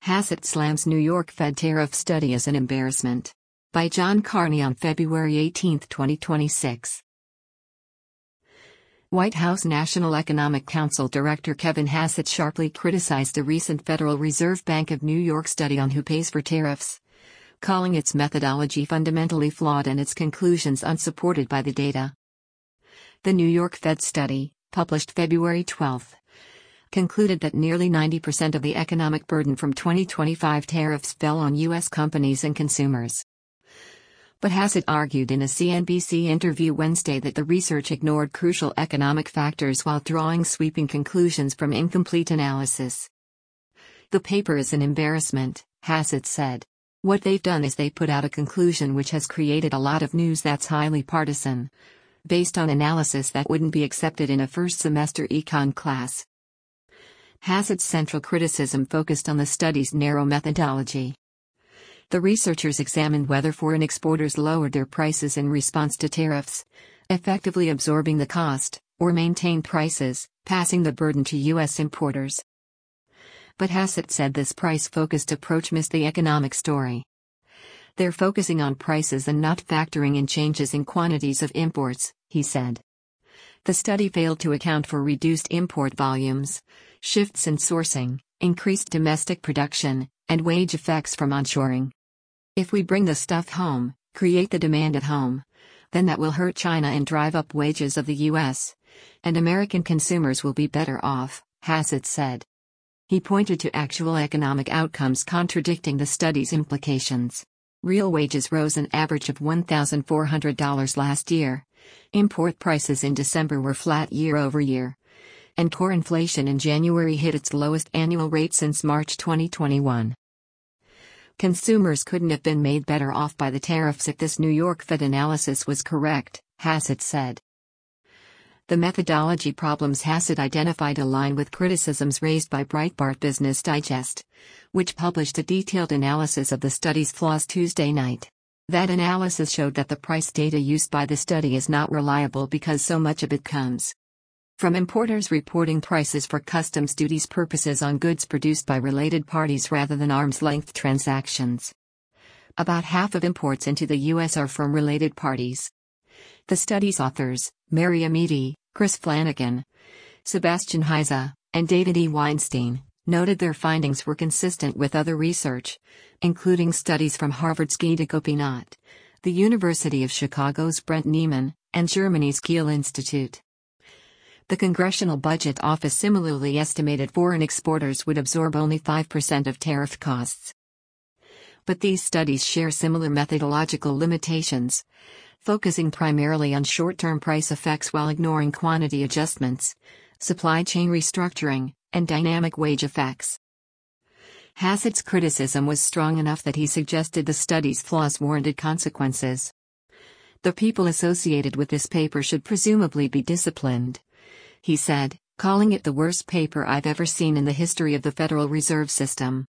Hassett slams New York Fed tariff study as an embarrassment. By John Carney on February 18, 2026. White House National Economic Council Director Kevin Hassett sharply criticized a recent Federal Reserve Bank of New York study on who pays for tariffs, calling its methodology fundamentally flawed and its conclusions unsupported by the data. The New York Fed study, published February 12, concluded that nearly 90% of the economic burden from 2025 tariffs fell on U.S. companies and consumers. But Hassett argued in a CNBC interview Wednesday that the research ignored crucial economic factors while drawing sweeping conclusions from incomplete analysis. The paper is an embarrassment, Hassett said. What they've done is they put out a conclusion which has created a lot of news that's highly partisan, based on analysis that wouldn't be accepted in a first-semester econ class. Hassett's central criticism focused on the study's narrow methodology. The researchers examined whether foreign exporters lowered their prices in response to tariffs, effectively absorbing the cost, or maintained prices, passing the burden to U.S. importers. But Hassett said this price-focused approach missed the economic story. They're focusing on prices and not factoring in changes in quantities of imports, he said. The study failed to account for reduced import volumes, shifts in sourcing, increased domestic production, and wage effects from onshoring. If we bring the stuff home, create the demand at home, then that will hurt China and drive up wages of the U.S., and American consumers will be better off, Hassett said. He pointed to actual economic outcomes contradicting the study's implications. Real wages rose an average of $1,400 last year. Import prices in December were flat year over year. And core inflation in January hit its lowest annual rate since March 2021. Consumers couldn't have been made better off by the tariffs if this New York Fed analysis was correct, Hassett said. The methodology problems Hassett identified align with criticisms raised by Breitbart Business Digest, which published a detailed analysis of the study's flaws Tuesday night. That analysis showed that the price data used by the study is not reliable because so much of it comes from importers reporting prices for customs duties purposes on goods produced by related parties rather than arm's-length transactions. About half of imports into the U.S. are from related parties. The study's authors, Maryam Eady, Chris Flanagan, Sebastian Heiza, and David E. Weinstein, noted their findings were consistent with other research, including studies from Harvard's Geeta Gopinath, the University of Chicago's Brent Neiman, and Germany's Kiel Institute. The Congressional Budget Office similarly estimated foreign exporters would absorb only 5% of tariff costs. But these studies share similar methodological limitations, focusing primarily on short-term price effects while ignoring quantity adjustments, supply chain restructuring, and dynamic wage effects. Hassett's criticism was strong enough that he suggested the study's flaws warranted consequences. The people associated with this paper should presumably be disciplined, he said, calling it the worst paper I've ever seen in the history of the Federal Reserve System.